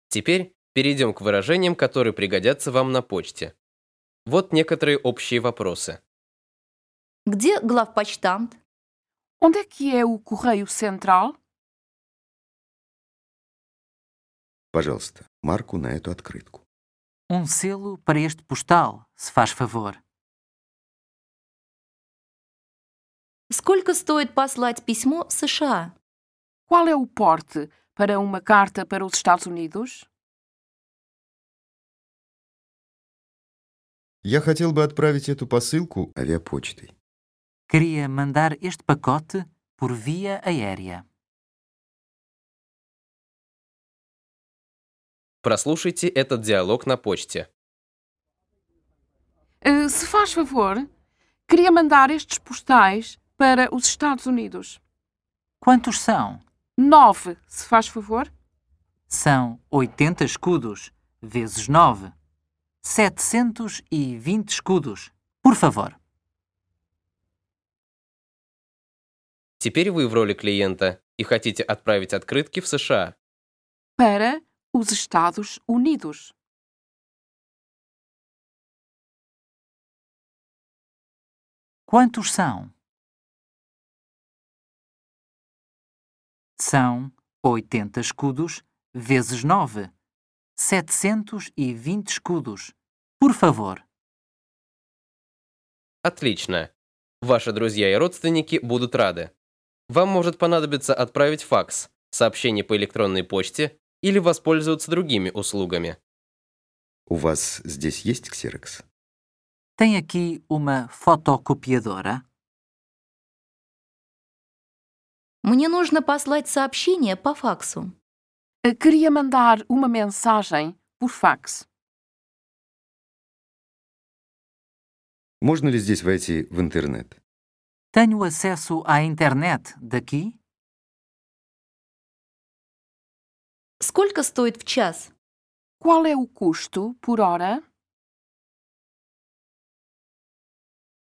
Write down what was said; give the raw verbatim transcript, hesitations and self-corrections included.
Теперь перейдем к выражениям, которые пригодятся вам на почте. Вот некоторые общие вопросы. Где главпочтамт? Onde é que é o Correio Central? Пожалуйста, марку на эту открытку. Um selo para este postal, se faz favor. Сколько стоит послать письмо в США? Qual é o porte para uma carta para os Estados Unidos? Я хотел бы отправить эту посылку авиапочтой. Queria mandar este pacote por via aérea. Прослушайте этот диалог на почте. Eh, se faz favor, queria mandar estes postais para os Estados Unidos. Quantos são? Nove, se faz favor. São oitenta escudos, vezes nove. setecentos e vinte escudos. Por favor. Теперь вы в роли клиента и хотите отправить открытки в США. Para os Estados Unidos. Quantos são? São oitenta escudos, vezes nove. setecentos e vinte escudos. Por favor. Отлично. Ваши друзья и родственники будут рады. Вам может понадобиться отправить факс, сообщение по электронной почте или воспользоваться другими услугами. У вас здесь есть ксерокс? Tem aqui uma fotocopiadora? Мне нужно послать сообщение по факсу. Eh, Queria mandar uma mensagem por fax. Можно ли здесь войти в интернет? Tenho acesso à internet daqui? Сколько стоит в час? Qual é o custo por hora?